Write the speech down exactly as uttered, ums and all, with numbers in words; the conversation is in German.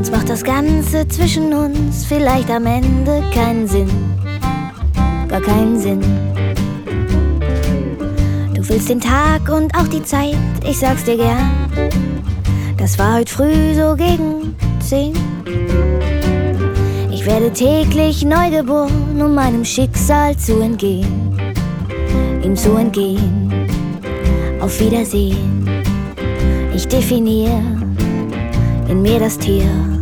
Jetzt macht das Ganze zwischen uns vielleicht am Ende keinen Sinn, gar keinen Sinn. Du willst den Tag und auch die Zeit, ich sag's dir gern. Das war heute früh so gegen zehn. Ich werde täglich neu geboren, um meinem Schicksal zu entgehen, ihm zu entgehen. Auf Wiedersehen. Ich definiere in mir das Tier.